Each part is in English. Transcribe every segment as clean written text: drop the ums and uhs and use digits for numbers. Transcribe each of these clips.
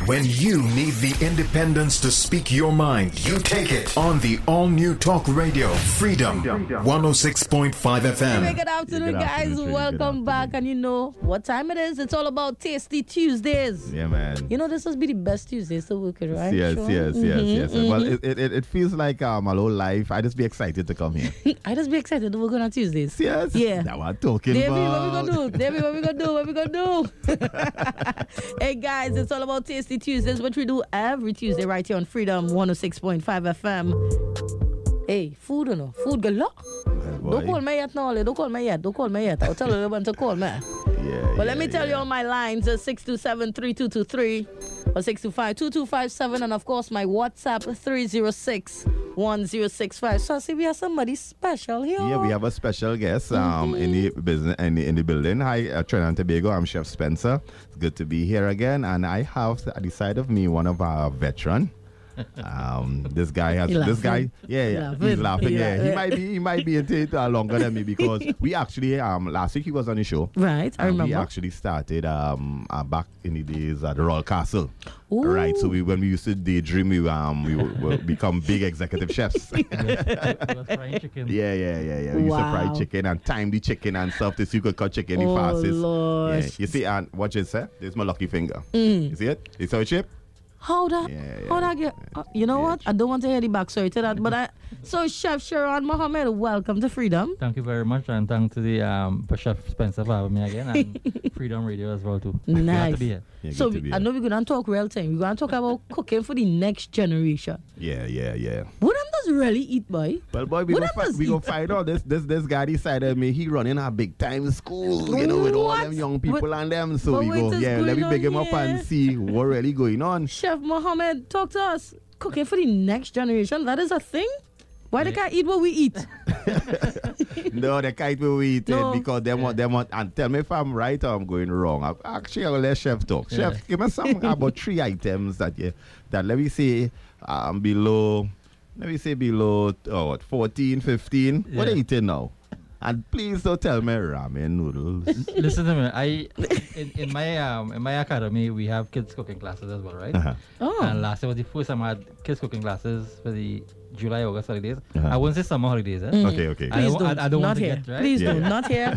When you need the independence to speak your mind, you take it on the all-new talk radio, Freedom 106.5 FM. Good afternoon, guys. Welcome back. And you know what time it is? It's all about Tasty Tuesdays. Yeah, man. You know, this must be the best Tuesdays to work it, right? Yes. Well, it feels like my whole life. I just be excited to come here. I just be excited to work on Tuesdays. Yes. Yeah. Now I'm talking Davey, about. what we gonna do? Hey, guys, it's all about Tasty Tuesdays, which we do every Tuesday right here on Freedom 106.5 FM. Hey, food or no? Food galore. Don't call me yet, no. Don't call me yet. I'll tell everyone to call me. But let me tell you on my lines, 627-3223 or 625-2257, and of course my WhatsApp 306-1065. So I see we have somebody special here. Yeah, we have a special guest in the business in the building. Hi, Trinidad and Tobago. I'm Chef Spencer. It's good to be here again, and I have at the side of me one of our veterans. This guy has He's laughing. He might be into it longer than me, because we actually last week he was on the show. Right, I remember. We actually started back in the days at the Royal Castle. Ooh. Right, so when we used to daydream, we would become big executive chefs. Frying chicken. Yeah. We used to fry chicken and time the chicken and stuff to see you could cut chicken the fastest. Lord. Yeah. You see, and watch it, sir. There's my lucky finger. You see it? You saw it, Chip? How that get? You know what? I don't want to hear the backstory to that, but so Chef Sharon Mohammed, welcome to Freedom. Thank you very much, and thanks to the for Chef Spencer for having me again, and Freedom Radio as well too. Nice. Glad to be here. Yeah, So I know we're gonna talk real time. We're gonna talk about cooking for the next generation. Yeah. What them does really eat, boy? Well, boy, we gonna find out. This guy decided me he running a big time school, with all them young people and them. So we go, let me big him up and see what really going on. Chef Mohammed, talk to us. Cooking for the next generation, that is a thing? Why they can't eat what we eat? No, they can't be eating No. because they want, and tell me if I'm right or I'm going wrong. Actually, I'll let Chef talk. Yeah. Chef, give me some about 3 items that let me say below 14, 15. What are you eating now? And please don't tell me ramen noodles. Listen to me. In my academy we have kids cooking classes as well, right? Oh. And last year was the first time I had kids cooking classes for the July, August holidays. I wouldn't say summer holidays. Okay. I don't Not want to here. get right. Please Yeah. don't. Not here.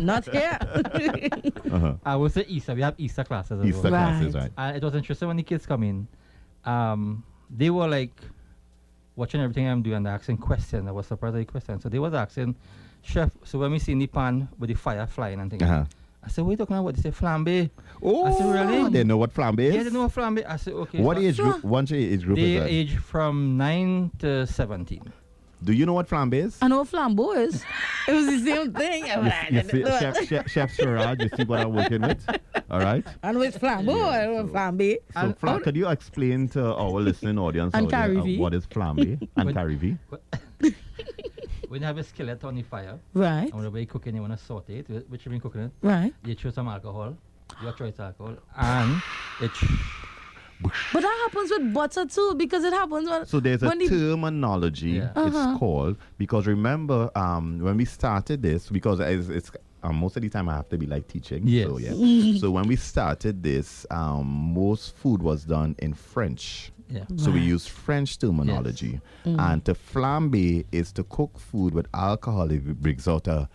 I would say Easter. We have Easter classes as Easter well. classes, right? And it was interesting when the kids come in. They were like watching everything I'm doing and asking questions. I was surprised at the questions. So they was asking, Chef, so when we see in the pan with the fire flying and things, I said, what are you talking about? They say flambe. Oh, I said, really? They know what flambe is? Yeah, they know what flambe. I said, okay. What so age group? One age group they is that? age from 9 to 17. Do you know what flambe is? I know flambeau is. It was the same thing. You see, Chef Sherrod, you see what I'm working with? All right? And with flambeau, I know flambe. So, could you explain to our listening audience And out there, Carivi. what is flambe and Carivi? When you have a skillet on the fire, Right. and whenever you're cooking, you want to saute it, which you been cooking it, Right. you throw some alcohol, your choice alcohol, and it But that happens with butter too, because it happens when. So there's a when the- terminology. Yeah. It's called, because remember when we started this, because it's most of the time I have to be like teaching. Yes. So so when we started this, most food was done in French. yeah. So we use French terminology. And to flambe is to cook food with alcohol. It brings out a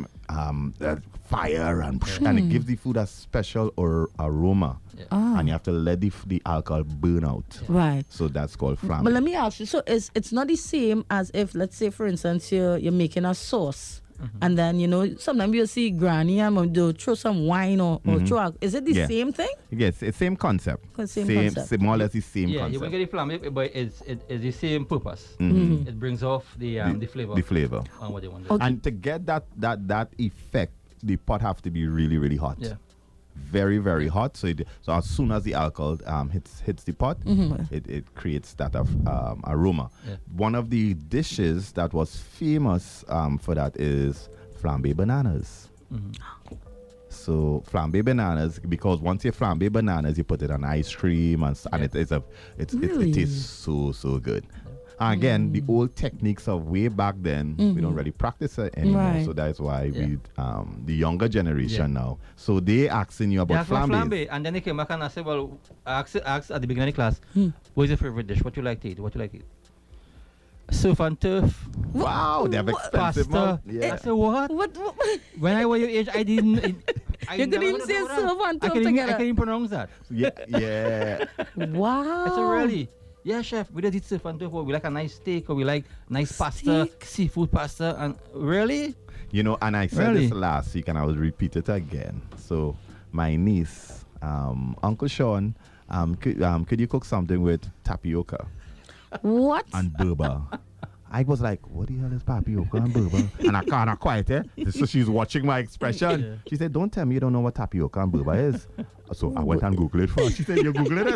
fire and it gives the food a special aroma. Yeah. And you have to let the alcohol burn out. Right. So that's called flambe. But let me ask you, so it's not the same as if, let's say, for instance, you're making a sauce. And then, sometimes you'll see granny and they'll throw some wine or throw. Is it the Yeah. same thing? Yes, it's same concept. Same concept. More or less the same Yeah, you concept. will get the flambe, but it's the same purpose. It brings off the flavor. The flavor. On what they want. Okay. And to get that effect, the pot have to be really, really hot. Yeah. Very, very hot. So as soon as the alcohol hits the pot, it creates that aroma. Yeah. One of the dishes that was famous for that is flambe bananas. So flambe bananas, because once you flambe bananas, you put it on ice cream and it Really? tastes so good. Again, the old techniques of way back then, we don't really practice it anymore. Right. So that's why we, the younger generation now. So they asking you about flambés. And then they came back and I said, well, I asked at the beginning of the class, what is your favorite dish? What you like to eat? What you like to eat? Surf and turf. Wow, they have expensive Pasta. Yeah. I said, what? What? When I was your age, I didn't. You couldn't even say surf and turf together. I can't even pronounce that. Yeah. Wow. I said, really? Yeah, chef, we don't eat surf and turf. Or we like a nice steak, or we like nice pasta, seafood pasta. And really? You know, and I said Really? this last week and I will repeat it again. So my niece, Uncle Sean, could you cook something with tapioca What? and boba? I was like, what the hell is tapioca and boba? And I kind of quiet, eh? So she's watching my expression. Yeah. She said, don't tell me you don't know what tapioca and boba is. So I went and Googled it first. She said, you're Googling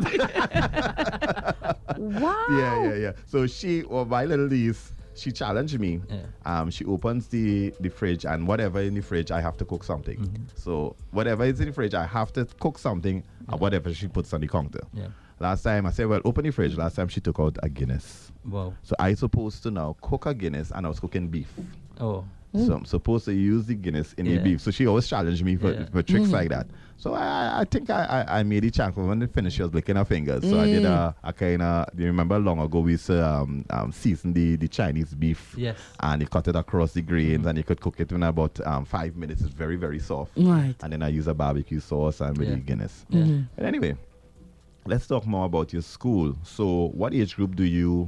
it? Wow. Yeah. So my little niece, she challenged me. Yeah. She opens the fridge, and whatever in the fridge, I have to cook something. So whatever is in the fridge, I have to cook something, and whatever she puts on the counter. Yeah. Last time I said, well, open the fridge. Last time she took out a Guinness. Wow. So I supposed to now cook a Guinness, and I was cooking beef. Oh. So I'm supposed to use the Guinness in the beef. So she always challenged me for tricks like that. So I think I made the chance. When they finished, she was licking her fingers. So I did a kind of, do you remember long ago we used to season the Chinese beef? Yes. And you cut it across the grains and you could cook it in about 5 minutes. It's very, very soft. Right. And then I use a barbecue sauce and with the Guinness. Yeah. But anyway, let's talk more about your school. So what age group do you...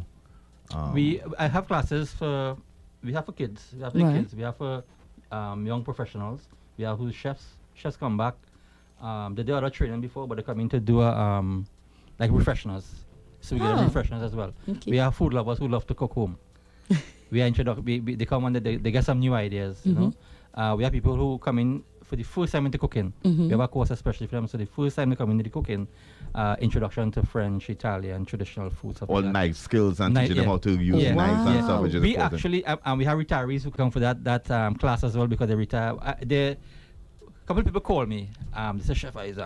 I have classes for... We have for kids. We have for kids. We have for young professionals. We have who chefs. Chefs come back. They did other training before, but they come in to do like refreshers. So we get refreshers as well. Okay. We have food lovers who love to cook home. They come and they get some new ideas. You know, we have people who come in for the first time into cooking. We have a course especially for them. So the first time they come into the cooking, introduction to French, Italian, traditional foods. all like knife skills and teaching them how to use knives and stuff. Which is we important. actually, and we have retirees who come for that class as well because they retire. A couple of people call me. They say, Chef, I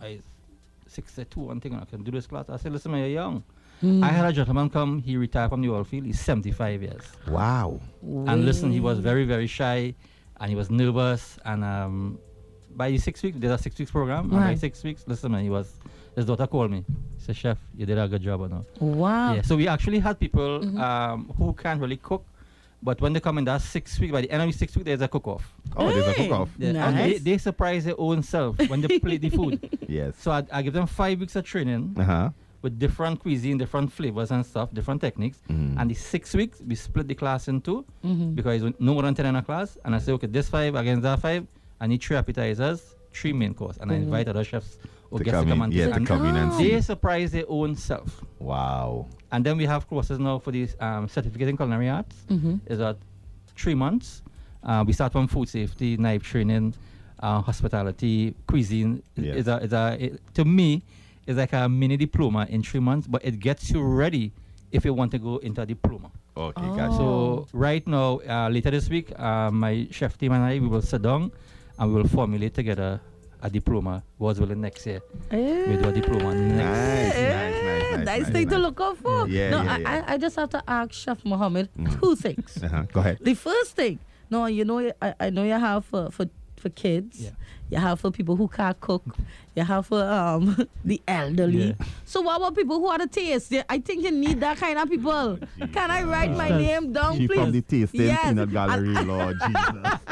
62 and thing, I can do this class. I said, listen, man, you're young. I had a gentleman come, he retired from the oil field, he's 75 years. Wow. And listen, he was very, very shy and he was nervous. And by the 6 weeks, there's a 6 weeks program. And by 6 weeks, listen, man, his daughter called me. He said, Chef, you did a good job or not. Wow. Yeah, so we actually had people who can't really cook. But when they come in that 6 week, by the end of the 6 week, there's a cook-off. Oh, there's a cook-off. Yeah. And Nice. they surprise their own self when they plate the food. Yes. So I give them 5 weeks of training with different cuisine, different flavors and stuff, different techniques. And the 6 weeks, we split the class in two because no more than 10 in a class. And I say, okay, this 5 against that 5, I need 3 appetizers, 3 main course. And I invite other chefs or guests to come and to come in and they see. surprise their own self. Wow. And then we have courses now for the certificate in culinary arts. Is that 3 months. We start from food safety, knife training, hospitality, cuisine. Yes. To me, it's like a mini diploma in 3 months, but it gets you ready if you want to go into a diploma. Okay, gotcha. So right now, later this week, my chef team and I, we will sit down and we will formulate together a diploma. Was willing next year. We do a diploma Nice thing to look out for. Yeah, no, yeah. I just have to ask Chef Mohammed 2 things. Go ahead. The first thing, no, you know, I know you have for kids. Yeah. You have for people who can't cook. You have for the elderly. Yeah. So what about people who are the taste? I think you need that kind of people. Can I write my name down, She please? from the tasting Yes. peanut gallery, Lord Jesus.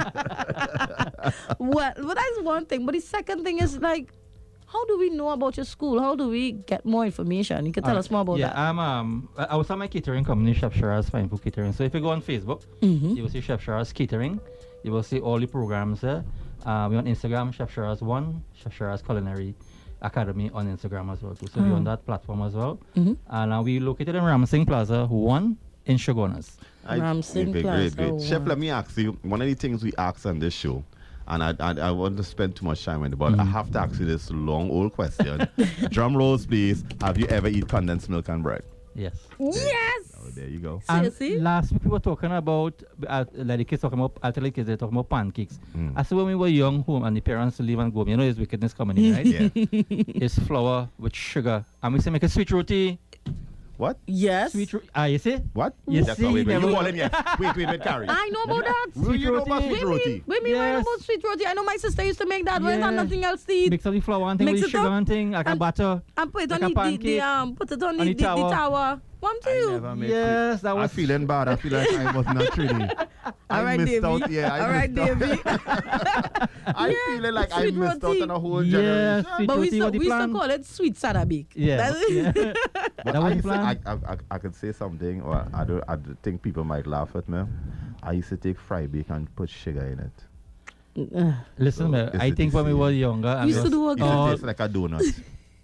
Well, but that's one thing. But the second thing is like, how do we know about your school? How do we get more information? You can tell us more about that. I was on my catering company, Chef Shiraz Fine Food Catering. So if you go on Facebook, you will see Chef Shiraz Catering. You will see all the programs there. We're on Instagram, Chef Shiraz 1, Chef Shiraz Culinary Academy on Instagram as well too. So we're on that platform as well. And we located in Ramsing Plaza 1 in Shogunas. Ramsing Plaza Great. Chef, 1. let me ask you, one of the things we ask on this show, and I want to spend too much time on it, but I have to ask you this long old question. Drum rolls, please. Have you ever eaten condensed milk and bread? Yes. Yes. Oh, there you go. And See? last week we were talking about, like the kids talking about, I'll tell the kids they're talking about pancakes. I said when we were young home and the parents leave and go, you know there's wickedness coming in, right? Yeah. It's flour with sugar. And we say make a sweet roti. What? Yes. Sweet roti. You see? What? You That's see, wait, never- you calling yes. Wait, Carrie. I know about that. Will you know about roti. sweet roti? Wait, I know Yes. about sweet roti. I know my sister used to make that when Yeah. had nothing else to eat. Mix up the flour and thing Mix with the it sugar up and thing, like a and- butter. And put it Like on a pancake. put it on On the the tower. tower. One to I you. never made Yes, that I'm was feeling bad. I feel like I was not ready. All right, Davey. Out. Yeah, I All right, missed out. Davey. I feeling like I sweet missed roti. out on a whole Yes, generation. sweet But we roti used was the to plan. call it sweet sada bake. Yeah. That's yeah. But That was I, the used to- plan. I could say something, or I think people might laugh at me. I used to take fry bake and put sugar in it. Listen, So, man, is I it think the when we same? were younger, and We used to do a It Oh. tastes like a donut.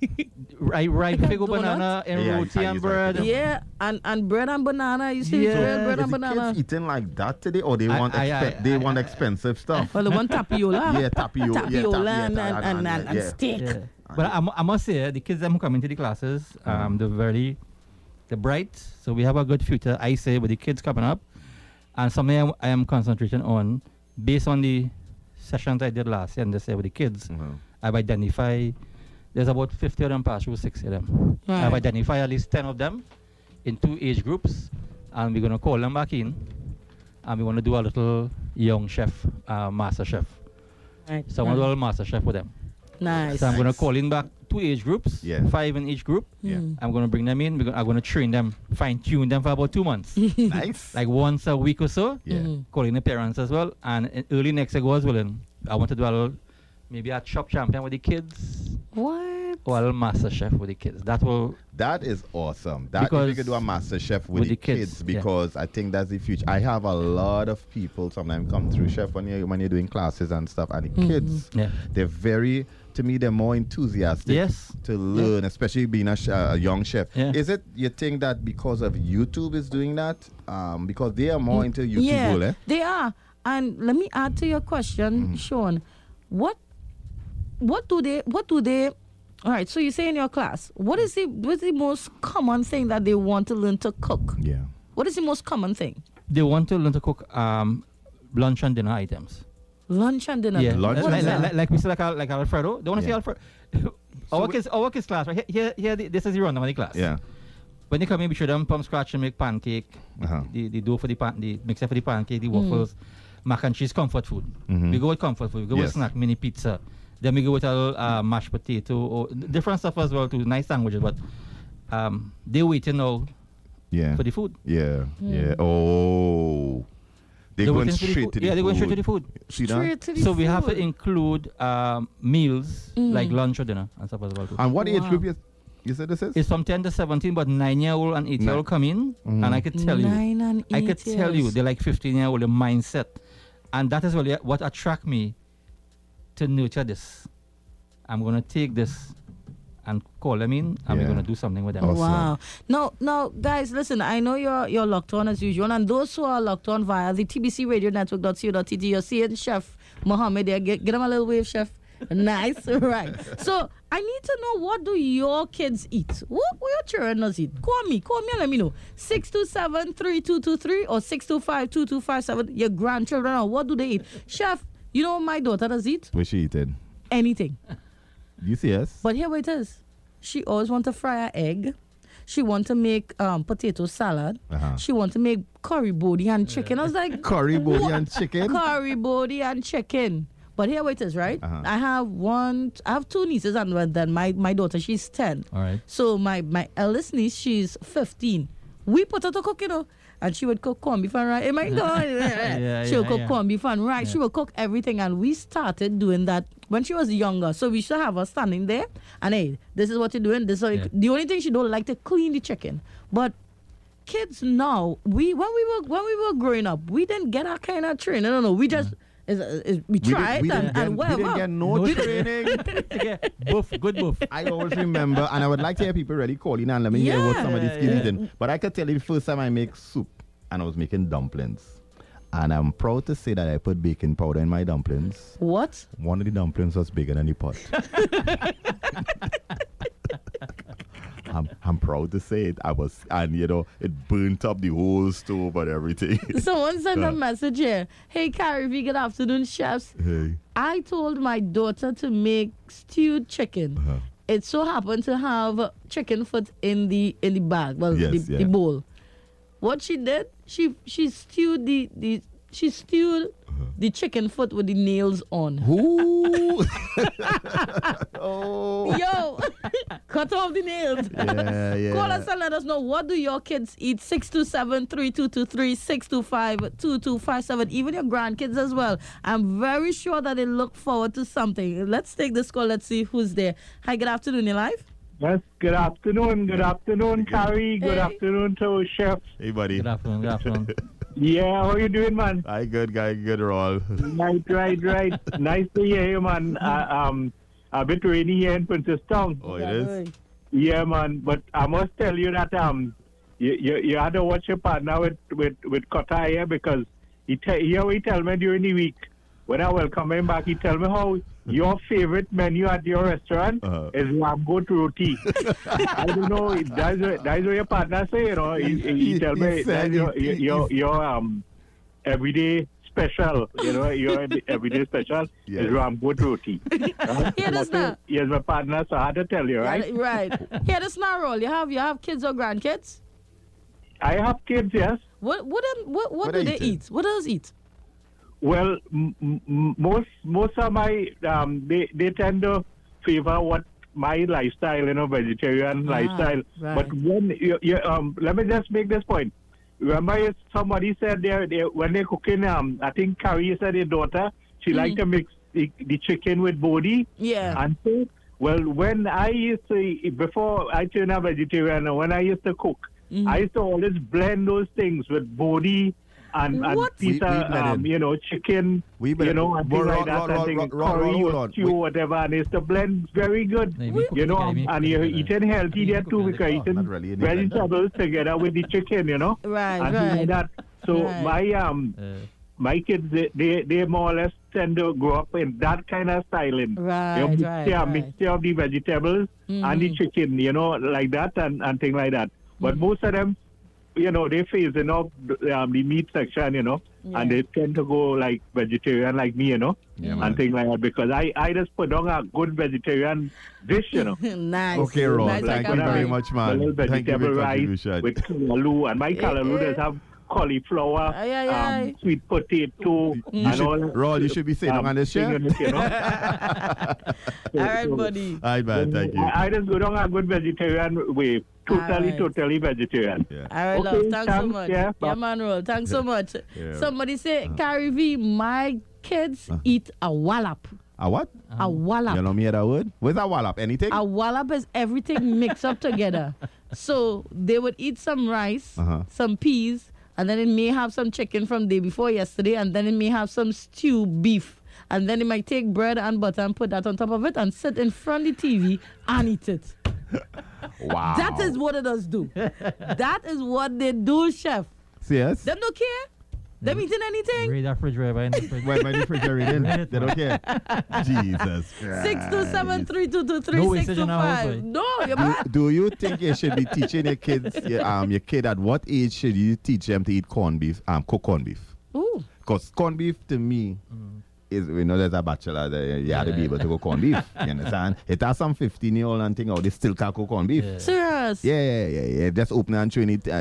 right fig Donut? banana and Yeah, roti I and use bread. like Yeah, and bread and banana. You see, Yeah. bread Is and the banana. kids eating like that today, or they I- want expensive stuff? Well, the one tapiola. Yeah, tapiola. Tapiola and yeah. steak. Yeah. But I must say, the kids that come into the classes, they're bright. So we have a good future, I say, with the kids coming up. And something I am concentrating on, based on the sessions I did last year and this year with the kids, Mhm. I've identified, there's about 50 of them past through 60 of them. Right. I've identified at least 10 of them in 2 age groups, and we're going to call them back in, and we want to do a little young chef, master chef. Right. So I want to do a little master chef with them. Nice. So I'm going to call in back 2 age groups, Yeah. 5 in each group. Yeah. I'm going to bring them in. I'm going to train them, fine tune them for about 2 months, Nice. like once a week or so. Yeah. Mhm. Calling the parents as well. And early next year, God willing, I want to do a little, maybe a shop champion with the kids, What? or a little master chef with the kids. That will. That is awesome. That if you Because could do a master chef with the kids, yeah. because I think that's the future. I have a lot of people sometimes come through chef when you're doing classes and stuff, and the kids, Yeah. they're very, to me, they're more enthusiastic Yes. to learn, especially being a young chef. Yeah. Is it you think that because of YouTube is doing that? Because they are more into YouTube, Yeah, world, eh? they are. And let me add to your question, Sean. What do they all right, so you say in your class, what's the most common thing that they want to learn to cook? Yeah. What is the most common thing? They want to learn to cook lunch and dinner items. Lunch and dinner. Yeah, Lunch What and is dinner. that? like we say, like Alfredo. They want to see Yeah. Alfredo. Our kids class, right? Here, this is the rundown of the class. Yeah. When they come in, we show them from scratch and make pancake, Uh-huh. the dough for the mixer for the pancake, the waffles, mac and cheese, comfort food. Mhm. We go with comfort food. We go with Yes. snack, mini pizza. Then we go with a little mashed potato or different stuff as well too. Nice sandwiches, but they're waiting now Yeah. for the food. Yeah. Yeah. Oh. They're going waiting for the straight food. to the Yeah, they're going straight to food. the food. See that? Straight to the So we have to food. include meals like lunch or dinner and stuff as well too. And what age Wow. group you said this is? It's from 10 to 17, but 9-year-old and 8-year-old come in, and I could tell you, 9 and 8 I could tell you, years. they're like 15-year-old, the mindset. And that is really what attract me to nurture this. I'm going to take this and call them in, and we're Yeah. going to do something with them. Awesome. Wow. Now, guys, listen, I know you're locked on as usual, and those who are locked on via the TBC Radio Network.co.tt, you're seeing Chef Mohammed there. Get him a little wave, Chef. Nice, right. So I need to know, what do your kids eat? What your children does eat? Call me and let me know. 627-3223 or 625-2257. Your grandchildren, or what do they eat? Chef, you know what my daughter does eat? What she eating? Anything. You see us? But here it is. She always want to fry an egg. She want to make potato salad. Uh-huh. She want to make curry body and chicken. I was like, Curry, body, what? and chicken? Curry body and chicken. But here it is, right? Uh-huh. I have 2 nieces, and then my daughter, she's 10. All right. So my eldest niece, she's 15. We put her to cook, and she would cook corned beef and rice. Am I going? She would cook corned beef and rice. She would cook everything, and we started doing that when she was younger. So we should have her standing there, and hey, this is what you're doing. This is what the only thing she don't like to clean the chicken. But kids now, when we were growing up, we didn't get that kind of training. I don't know. We just we tried we and didn't whatever. get no training. Good buff. I always remember, and I would like to hear people really call in and let me hear what some of these kids eating. But I could tell you the first time I make soup, and I was making dumplings. And I'm proud to say that I put baking powder in my dumplings. What? One of the dumplings was bigger than the pot. I'm proud to say it. It burnt up the whole stove and everything. Someone sent a message here. Hey, Carrie V, good afternoon, chefs. Hey. I told my daughter to make stewed chicken. it so happened to have chicken foot in the bag, well, Yes, the bowl. What she did, she stewed the chicken foot with the nails on. Ooh. Oh. Yo, cut off the nails. Yeah. Call us and let us know, what do your kids eat? 627-3223, 625-2257. Even your grandkids as well. I'm very sure that they look forward to something. Let's take this call. Let's see who's there. Hi, good afternoon, you're live. Yes, good afternoon. Good afternoon, Carrie. Good Hey. afternoon to Chef. Hey, buddy. Good afternoon. Yeah, how you doing, man? Hi, good guy, good roll. Right. Nice to hear you, man. A bit rainy here in Princeton. Oh, it is? Yeah, man. But I must tell you that you had to watch your partner with Kota here, because he tell me during the week when I welcome him back, he tell me how your favorite menu at your restaurant is lamb goat roti. I don't know. That's what your partner say. You know, he tell me that's your everyday special. You know, your everyday special is lamb goat roti. Hear this now. Yes, my partner. So I had to tell you, right? Right. Hear this now, Roll. You have kids or grandkids? I have kids. Yes. What do they eat? What does eat? Well, most of my they tend to favor what my lifestyle, vegetarian lifestyle. Right. But when you let me just make this point. Remember, somebody said they when they're cooking, I think Carrie said her daughter, she liked to mix the chicken with body. Yeah. And so, well, when I used to, before I turned a vegetarian, when I used to cook, I used to always blend those things with body and pizza, chicken, and things like that, and curry or stew, whatever, and it's to blend very good, and you're eating healthy there too, because you're eating vegetables together with the chicken, Right, and things like that. So my kids, they more or less tend to grow up in that kind of styling. Mixture of the vegetables and the chicken, like that, and things like that. But most of them, they phasing off the meat section, and they tend to go like vegetarian like me, and things like that, because I just put on a good vegetarian dish, Nice. Okay, Roll. Nice, Thank you very much, man. A little Thank you for vegetable your rice contribution. with kalaloo, and my kalaloo does have cauliflower, sweet potato, and all. Roll, you should be sitting on this chair. All right, buddy. All right, man. Thank you. I just go down a good vegetarian way. Totally vegetarian. Yeah. All right, love. Thanks so much. Yeah, man, Roll. Thanks so much. Yeah. Somebody say, Carrie V, my kids eat a wallop. A what? A wallop. You know me that word? What's a wallop? Anything? A wallop is everything mixed up together. So they would eat some rice, some peas, and then it may have some chicken from day before yesterday, and then it may have some stew beef. And then they might take bread and butter and put that on top of it and sit in front of the TV and eat it. Wow. That is what it does do. That is what they do, chef. Yes? Them don't care. Them eating anything. Read that refrigerator in the fridge. Why my refrigerator? They don't care. Jesus Christ. 627-3223, No wastage in our house, 625. right? No, you're back. Do you think you should be teaching your kids, your kid, at what age should you teach them to eat corned beef, cook corned beef? Ooh. Because corned beef to me is, there's a bachelor that you have to be able to cook corned beef. You understand? It has some 15-year-old and thing out, they still can't cook corned beef. Serious? Yeah. Just open it and chew it.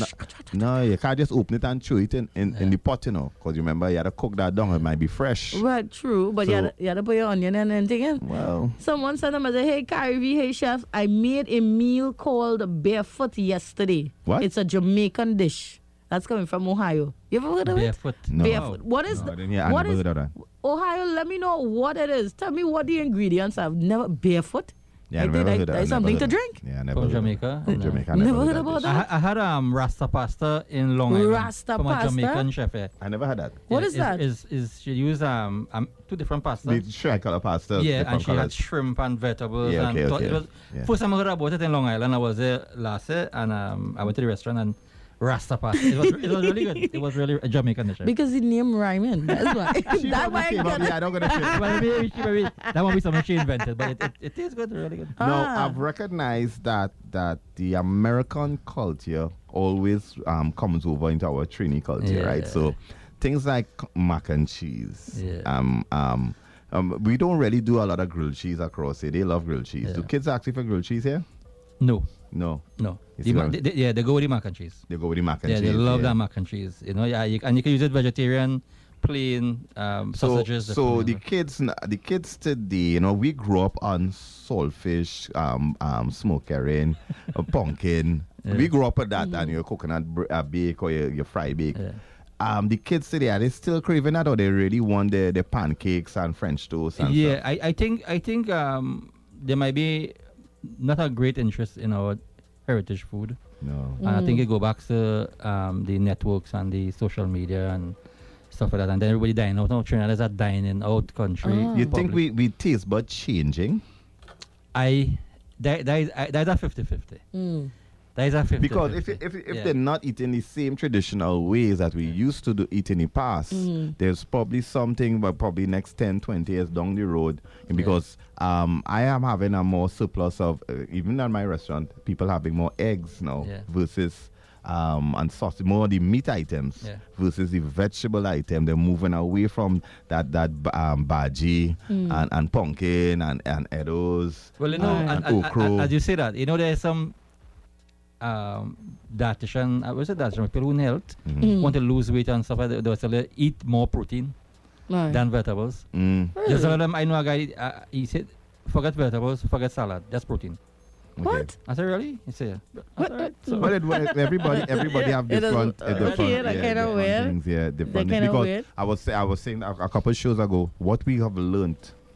No, you can't just open it and chew it in the pot, because remember, you have to cook that down. It might be fresh. Right, true. But So- you had to put your onion and anything in. Well, Someone said to me, hey, Carrie V, hey, chef, I made a meal called Barefoot yesterday. What? It's a Jamaican dish. That's coming from Ohio. You ever heard of Barefoot. no. Barefoot. What is No, I didn't hear- I what never is heard of that. Ohio? Let me know what it is. Tell me what the ingredients are. Never barefoot. Yeah, I Like never they- heard like that. there's I never something heard to of- drink? Yeah, I never From heard of- Jamaica? From No. Jamaica. I Never heard heard about dish. that? I had Rasta pasta in Long Island. Rasta from pasta? a Jamaican chef. Yeah. I never had that. What is that? She used two different pastas. The tricolor pasta. Yeah, different and she had colours. shrimp and vegetables. Yeah, and okay. It was Yeah. first time I heard about it in Long Island. I was there last year, and I went to the restaurant and Rasta pasta. It was really good. It was really a Jamaican dish. Because the name rhyming. That's why. She That's why I probably came up, got yeah, I don't gonna say. Well, maybe that might be something she invented, but it is good, really good. No, Ah. I've recognized that the American culture always comes over into our Trini culture, Yeah. right? So things like mac and cheese, Yeah. We don't really do a lot of grilled cheese across here. They love grilled cheese. Do kids ask you for grilled cheese here? No. No. They go with the mac and cheese. They go with the mac and cheese. They love that mac and cheese. You know, and you can use it vegetarian, plain sausages. So the kids today, you know, we grew up on saltfish, smoked herring, pumpkin. Yeah. We grew up with that, and your coconut bake or your fried bake. Yeah. The kids today, are they still craving that, or they really want the pancakes and French toast and stuff? I think there might be not a great interest in our heritage food. No. And I think it go back to the networks and the social media and stuff like that. And then everybody dining out. Now Trinidad is a dining out country. You think we taste bud changing? That is a 50-50. That is a 50-50. Because if they're not eating the same traditional ways that we used to eat in the past, there's probably something, but probably next 10, 20 years down the road. And because I am having a more surplus of, even at my restaurant, people having more eggs now versus and sausage, more the meat items versus the vegetable item. They're moving away from that bhaji and pumpkin and eddos. Well, you know, and okra. as you say that, you know, there's some dietitian, people who in health want to lose weight and stuff like that. They will eat more protein than vegetables. There's one of them, I know a guy, he said, forget vegetables, forget salad, just protein. What? I said, really? He said, yeah. That's all right. So, But everybody have different things. Yeah, different. Because I was saying a couple of shows ago, what we have learned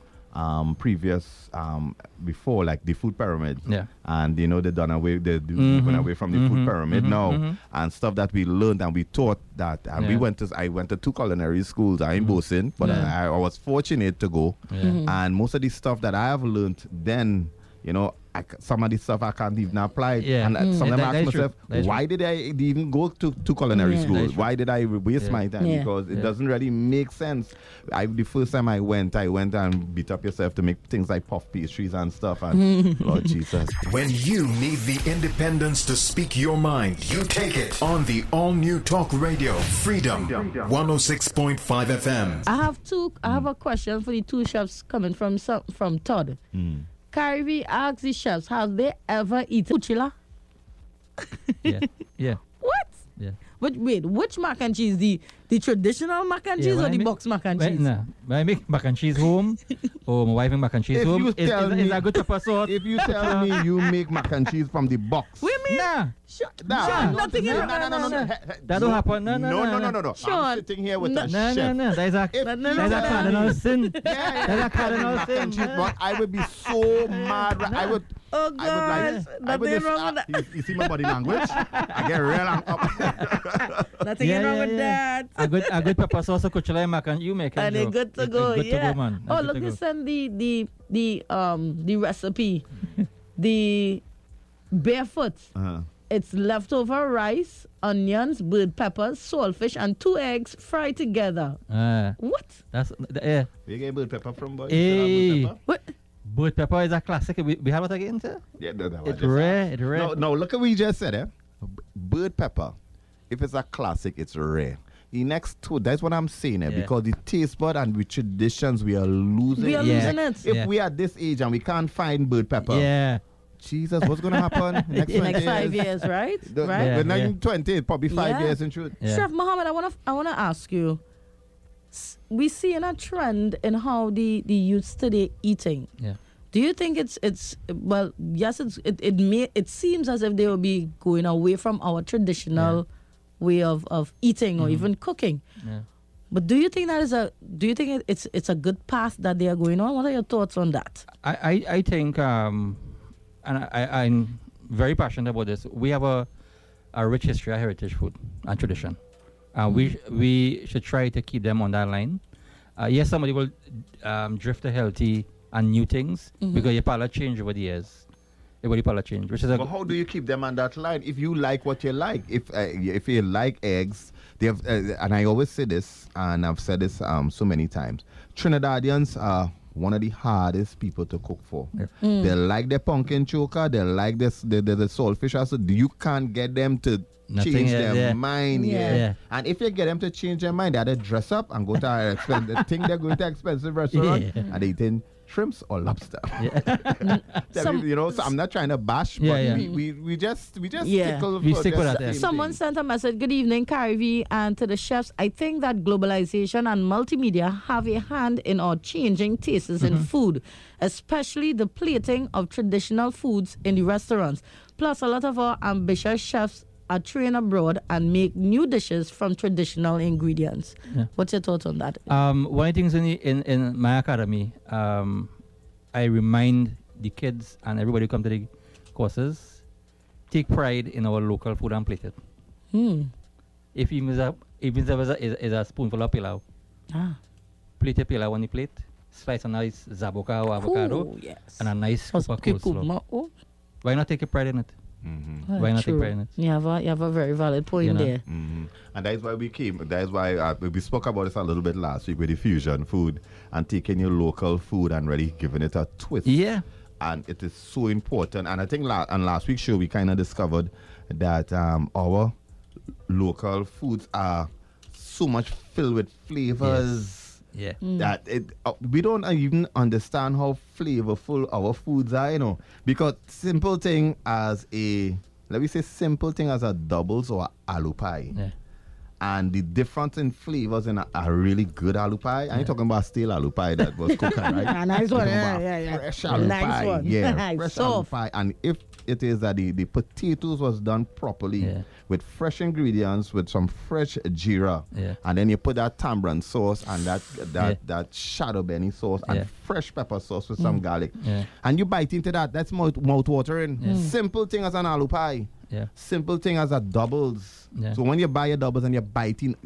before, like the food pyramid, and you know they're moving away from the food pyramid now, and stuff that we learned and we taught that, and I went to 2 culinary schools in Bosin, but I was fortunate to go, and most of the stuff that I have learned then, you know, some of the stuff I can't even apply. And some of them ask myself, why did I even go to culinary school? Why did I waste my time? Because it doesn't really make sense. The first time I went and beat up yourself to make things like puff pastries and stuff. And Lord Jesus. When you need the independence to speak your mind, you take it on the all-new talk radio, Freedom 106.5 FM. I have a question for the two chefs coming from Todd. Carrie asked the chefs, have they ever eaten uchila? Yeah. What? Yeah. But wait, which mac and cheese? The traditional mac and cheese or the box mac and cheese? Nah, when I make mac and cheese home, or my wife make mac and cheese home, it's a good pepper sauce. If you tell me you make mac and cheese from the box. We mean? Nah. Nothing in it. No. That don't happen. No. Sean. I'm sitting here with a No. chef. There's a cardinal sin. There's a cardinal sin. But I would be so mad. I would. Oh gosh, nothing wrong with that. You see my body language? I get real up. Nothing wrong with that. A good pepper sauce, kuchela mac and you make it. And it's good to go. Good to go, man. Oh, look, you send the recipe. The barefoot. It's leftover rice, onions, bird peppers, saltfish, and 2 eggs fried together. What? That's Where you get bird pepper from, boy? Hey. What? Bird pepper is a classic. We have it again, sir? Yeah, no, It's rare. No, look at what you just said, bird pepper, if it's a classic, it's rare. The next two, that's what I'm saying, because the taste bud and the traditions, we are losing. We are losing it. If we are at this age and we can't find bird pepper, Jesus, what's going to happen next 5 years, right? Right? We're not even 20, probably 5 years in truth. Chef Mohammed, I wanna ask you. We see a trend in how the youth today eating. Yeah. Do you think it's well? Yes, it seems as if they will be going away from our traditional way of eating or even cooking. Yeah. But do you think it's a good path that they are going on? What are your thoughts on that? I think and I'm very passionate about this. We have a rich history of heritage food and tradition. We should try to keep them on that line. Yes, somebody will drift to healthy and new things because your palate change over the years. Everybody palate change, which is but how do you keep them on that line? If you like what you like, if you like eggs, they have, and I always say this, and I've said this so many times. Trinidadians are one of the hardest people to cook for. They like the pumpkin choker, they like the saltfish. Also, you can't get them to change their mind. Yeah. And if you get them to change their mind, they have to dress up and go to an expensive thing. They're going to an expensive restaurant and they eating shrimps or lobster. You know, so I'm not trying to bash, but we just tickle. We stick with that. Someone sent a message, good evening, Carrie V, and to the chefs. I think that globalization and multimedia have a hand in our changing tastes in food, especially the plating of traditional foods in the restaurants. Plus, a lot of our ambitious chefs are trained abroad and make new dishes from traditional ingredients. What's your thought on that? One of the things in my academy, I remind the kids and everybody who come to the courses, take pride in our local food and plate it. If there is a spoonful of pilau, plate a pilau on the plate, slice a nice zaboka or avocado, and a nice scoop of coleslaw. Why not take a pride in it? Why not take pride in it? You have a very valid point there. And that is why we spoke about this a little bit last week with the fusion food and taking your local food and really giving it a twist. Yeah. And it is so important. And I think on last week's show, we kind of discovered that our local foods are so much filled with flavors. Yeah. That we don't even understand how flavorful our foods are, you know. Because simple thing as a doubles or aloo pie. Yeah. And the difference in flavors in a really good aloo pie. I ain't talking about stale aloo pie that was cooked, right? A nice one, yeah. Fresh aloo pie. One. Yeah, fresh Soft. aloo pie. And if it is that the potatoes was done properly with fresh ingredients, with some fresh jeera, and then you put that tamarind sauce and that shadow benny sauce and fresh pepper sauce with some garlic, and you bite into that. That's mouth watering. Simple thing as an aloo pie. Yeah. Simple thing as a doubles. Yeah. So when you buy your doubles and you're biting,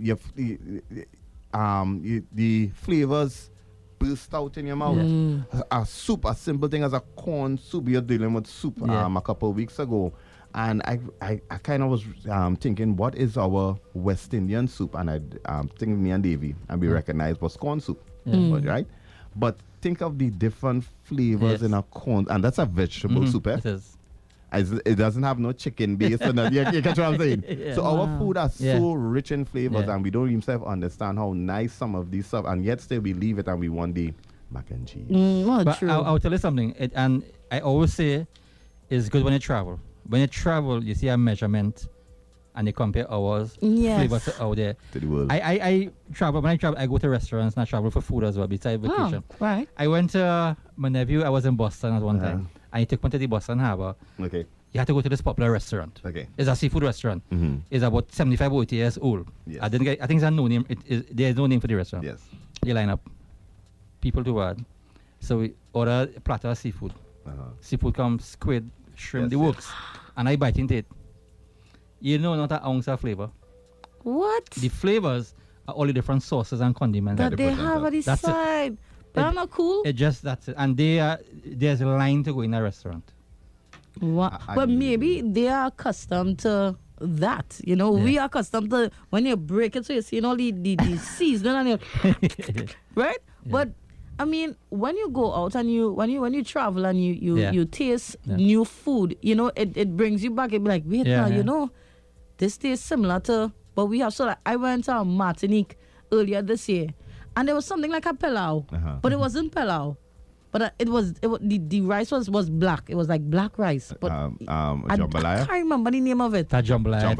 the flavors burst out in your mouth. A soup, a simple thing as a corn soup. You're dealing with soup a couple of weeks ago. And I kind of was thinking, what is our West Indian soup? And I think me and Davey, and we recognized was corn soup, right? But think of the different flavors in a corn, and that's a vegetable soup, eh? It is. It doesn't have no chicken base. And you catch what I'm saying? So our food are so rich in flavors, and we don't even understand how nice some of these stuff, and yet still we leave it and we want the mac and cheese. But True. I'll tell you something, and I always say it's good when you travel. When you travel, you see a measurement and you compare ours, flavors out there. To the world. I travel, when I travel, I go to restaurants and I travel for food as well, besides vacation. Right. I went to my nephew, I was in Boston at one time, and he took me to the Boston Harbor. Okay. You had to go to this popular restaurant. Okay. It's a seafood restaurant. It's about 75 or 80 years old. Yes. I think it's a no name. There's no name for the restaurant. Yes. You line up. People too hard. So we order a platter of seafood. Seafood comes, squid, shrimp, the works. And I bite into it. You know, not an ounce of flavor. What? The flavors are all the different sauces and condiments That they have at the That's it. side. That's not cool. That's it. And there's a line to go in a restaurant. Wow. But maybe they are accustomed to that. You know, we are accustomed to when you break it, so you see all the seasoning on it. Right? Yeah. But I mean, when you go out and when you travel and you taste new food, you know, it brings you back. It be like, wait now, you know, this tastes similar to, but we have, so like, I went to Martinique earlier this year, and there was something like a pilau, but it wasn't pilau. But the rice was black. It was like black rice. But I can't remember the name of it. That jambalaya.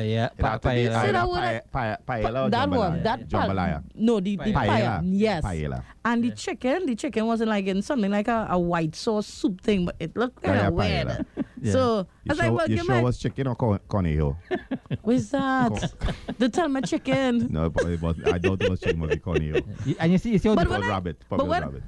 Paella. That one. That jambalaya. No, the paella. Yes. Paella. And the chicken wasn't like in something like a white sauce soup thing, but it looked kind of weird. So I was like, well, you sure it was chicken or conejo? What's that? They tell me chicken. No, but it was, I don't know it was chicken, it was conejo. And you see how it was rabbit. Rabbit.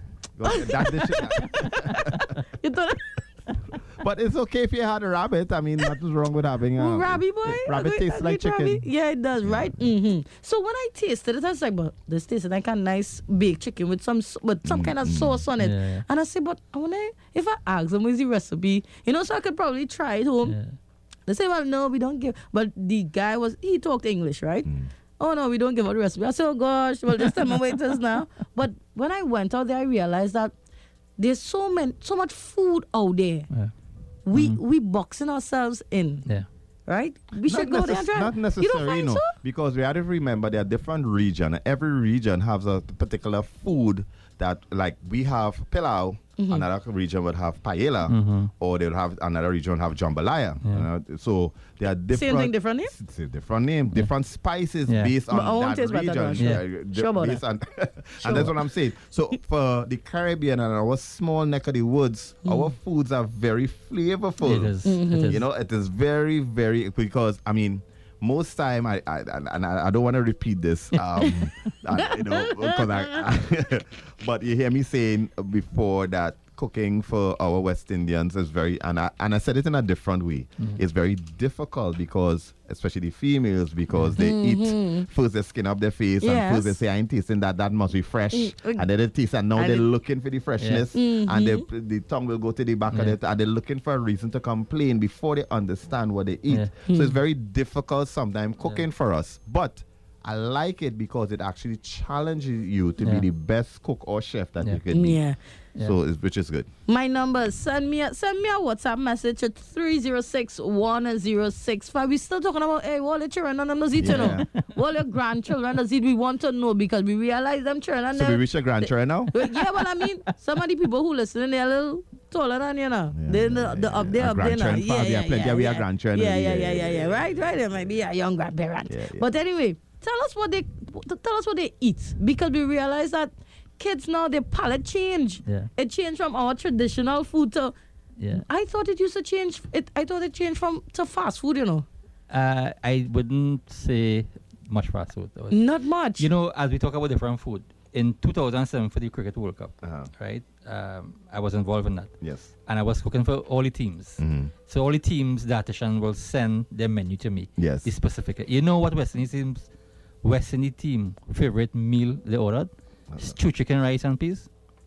But it's okay if you had a rabbit. I mean, nothing's wrong with having a rabbit, boy. Rabbit tastes like chicken. Rabbit? Yeah, it does, right? So when I tasted it, I was like, but this tastes like a nice baked chicken with some kind of sauce on it. Yeah. And I said, but I wonder if I ask them what's the recipe, you know, so I could probably try it home. They say, well, no, we don't give. But the guy he talked English, right? oh no, we don't give out the recipe. I said, oh gosh, well, just tell my waiters now. But when I went out there, I realized that there's so much food out there. Yeah. We boxing ourselves in. Yeah. Right? We should go there and try. Not You necessarily, don't find so? because we have to remember there are different regions. Every region has a particular food that, like, we have pilau, Mm-hmm. another region would have paella, or they'll have another region have jambalaya. So there are different. Same thing, different name? Different name, different spices Yeah. based on But I won't that taste better region. than that. Sure about based that. on and that's what I'm saying. So for the Caribbean and our small neck of the woods, our foods are very flavorful. It is. It is. You know, it is very, very, because I mean, most time I don't want to repeat this, you know, because but you hear me saying before that cooking for our West Indians is very, and I said it in a different way. It's very difficult because, especially the females, because they eat first they skin up their face and first they say I ain't tasting that must be fresh, and then they taste and now And they're it- looking for the freshness, and the tongue will go to the back of it, and they're looking for a reason to complain before they understand what they eat. Yeah. So it's very difficult sometimes cooking for us, but I like it because it actually challenges you to be Yeah. the best cook or chef that Yeah. you can be. Yeah. So which is good. My number, send me a WhatsApp message at 306-1065. We still talking about, hey, what the children and them does eat, you know? What your grandchildren does eat? We want to know because we realize them children and So we them. reach your grandchildren now? Yeah, well, I mean, some of the people who listen, they're a little taller than you know. They're the up there, Our up there now. grandchildren, we have plenty, we are grandchildren. Yeah. Right. They might be a young grandparent. Yeah. But anyway, tell us what they eat, because we realize that kids now, their palate change. Yeah. It changed from our traditional food to. Yeah. I thought it used to change. I thought it changed to fast food. You know, I wouldn't say much fast food. not much. You know, as we talk about different food, in 2007 for the Cricket World Cup, right? I was involved in that. Yes. And I was cooking for all the teams. So all the teams, the artisan will send their menu to me. Yes. The specific. You know what West Indian team favorite meal they ordered? Stew chicken, rice and peas.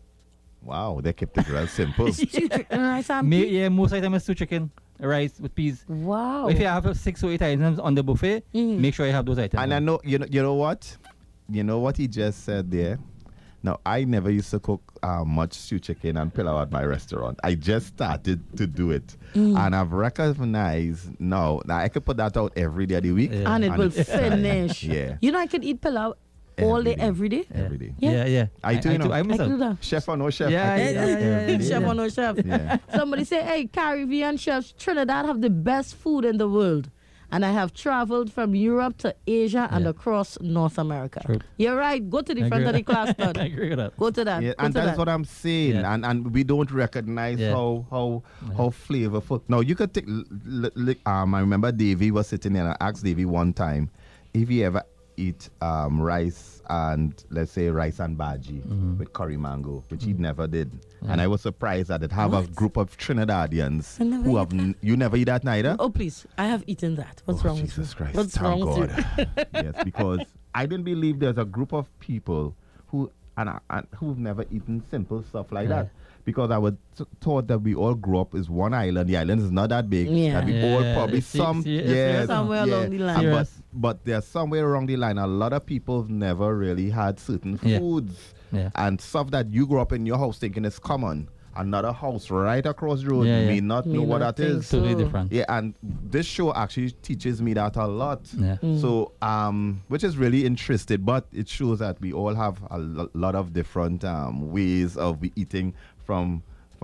Wow, they kept it real simple. Rice and peas? Yeah, most of the time is stew chicken, rice with peas. Wow. If you have 6 or 8 items on the buffet, make sure you have those items. And I know, you know what? You know what he just said there? Now, I never used to cook much stew chicken and pilau at my restaurant. I just started to do it. And I've recognized now that I could put that out every day of the week. Yeah. And it will it's fine. finish. Yeah. You know, I could eat pilau all day, every day. Every day. Yeah. I too, you know. I I miss could do out. that. Chef or no chef? Yeah, I could- yeah. Chef or no chef. Yeah. Somebody say, hey, Caribbean chefs, Trinidad have the best food in the world. And I have traveled from Europe to Asia and Yeah. across North America. True. You're right. Go to the I front of agree. the class, I stud. agree with that. Go to that. Yeah, Go and to that's that. what I'm saying, Yeah. and we don't recognize Yeah. how flavorful. Now you could take. I remember Davey was sitting there, and I asked Davey one time if he ever eat rice and, let's say, rice and bhaji with curry mango, which he never did, and I was surprised that it have a group of Trinidadians I never who eat have you never eat that neither. Oh, please. I have eaten that. What's Oh, wrong Jesus with you? Christ. What's Thank wrong with you? God. Yes, because I didn't believe there's a group of people who and who've never eaten simple stuff like that. Because I would thought that we all grew up as one island. The island is not that big. Yeah. That we all Yeah, probably it's- some it's- yes, Somewhere along the line. And Serious. but there's somewhere along the line. A lot of people have never really had certain Yeah. foods Yeah. and stuff that you grew up in your house thinking is common. Another house right across the road Yeah, may yeah. not May know what not that think is. so. Totally different. Yeah, and this show actually teaches me that a lot. Yeah. So, which is really interesting, but it shows that we all have a lot of different ways of eating from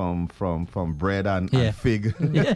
bread and Yeah. fig.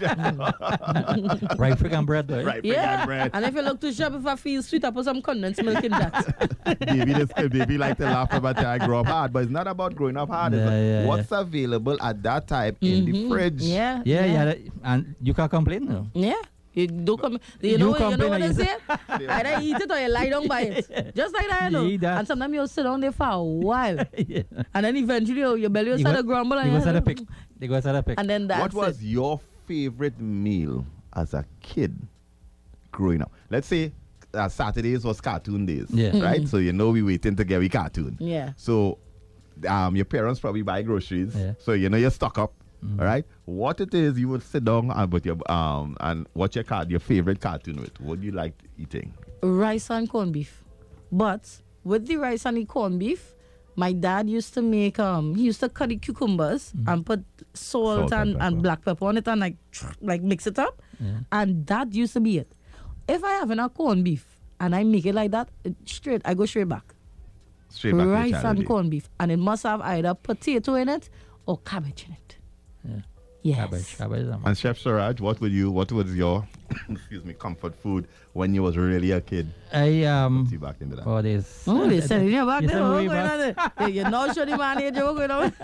Right, freaking bread, right? Right, fig Yeah. and bread. And if you look too sharp, if I feel sweet, I put some condensed milk in that. Baby like to laugh about I grew up hard, but it's not about growing up hard. It's Yeah, what's available at that time in the fridge. Yeah. Yeah. And you can't complain, no? Yeah. You don't come. You You know what complain they and you say? Either eat it or you lie down by it. Just like that, you know. You eat that. And sometimes you'll sit down there for a while. Yeah. And then eventually your belly will You start go- to grumble. You And go you start a have pick. to- They go start a pick. And then that's What was it. your favorite meal as a kid growing up? Let's say Saturdays was cartoon days, Yeah. right? So you know we waiting to get we cartoon. Yeah. So your parents probably buy groceries, Yeah. so you know you're stock up. All right, what it is you would sit down and with your and watch your favorite cartoon with. What do you like eating? Rice and corned beef. But with the rice and the corned beef, my dad used to make he used to cut the cucumbers and put salt and and pepper. black pepper on it and like mix it up. And that used to be it. If I have a corned beef and I make it like that, I go straight back. Straight back to Rice Charlie. and corned beef. And it must have either potato in it or cabbage in it. Yeah. Yes. Cabbage. And Chef Siraj, what was your excuse me, comfort food when you was really a kid? See back into that. Oh, there's. Oh, they said you back Yes, there. I'm What's way going on there? You know, show the man here, what's going on?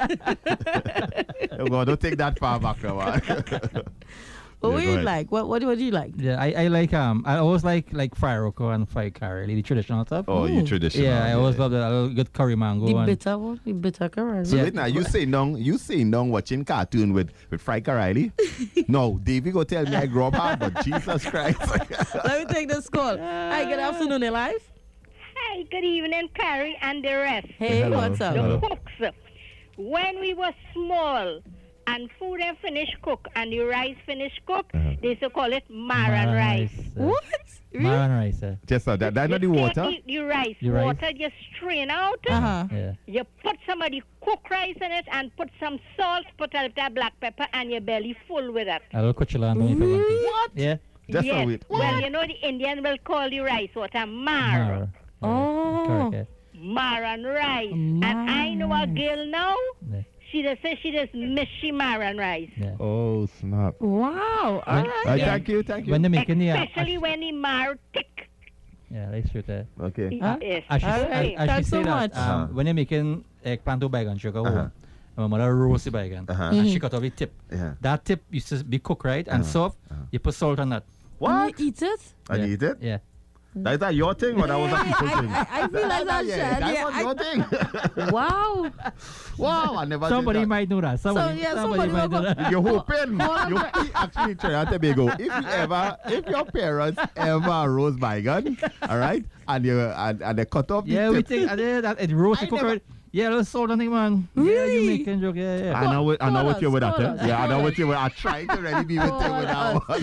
Oh, God, don't take that far back now, man. What Yeah, do go you ahead. like? What do you like? Yeah, I like I always like fried roko and fried curry, the traditional stuff. Oh, you traditional. yeah, I always love that. I love good curry mango. The and bitter one? The bitter curry. So Yeah. wait now, you say no watching cartoon with Frank O'Reilly? No, Davey go tell me I grew up hard, but Jesus Christ. Let me take this call. Hi, good afternoon, in life. Hi, good evening, Carrie and the rest. Hey, Hello. what's up? The cooks. When we were small and food and finished cook and the rice finished cook, they used to call it maran rice. What? Really? Maran rice. Just so that not the You water. take the rice, The rice. water just strain out. Uh-huh. Yeah. You put some of the cooked rice in it and put some salt, put a little black pepper, and your belly full with it. A little kuchela and What? Yeah. Just yes. so it. Well, you know the Indian will call the rice water mar. Mara. Oh. Correct. Maran rice. And I know a girl now, Yeah. she just says she just miss she maran rice. Yeah. Oh, snap. Wow. All When- right. Thank you, thank you. When they making the Especially when the mar thick. yeah, that's true. There. Okay. Yes. I should, All right. I should Thanks say so that much. when you're making eggplant or bacon sugar home, my mother roast the bacon and she cut off the tip. Yeah. That tip used to be cooked right and soft. You put salt on that. What? And you eat it? I yeah. eat it? Yeah. Is that your thing or that was a people thing? I feel like that, Yeah, Shad. that was your thing. Wow. Wow, I never Somebody did that. might know that. Somebody somebody might know will that. You're hoping. Actually, Trinidad and Tobago, if your parents ever roast bacon, all right, and they cut off the Yeah, we tip. think that it roast I the cook never- right. Yeah, little salt on it, man. Yeah, Really? you making joke. Yeah. I know what you're with that. Call Eh? us. Yeah, I know what you're with. I tried to really be with you with that one.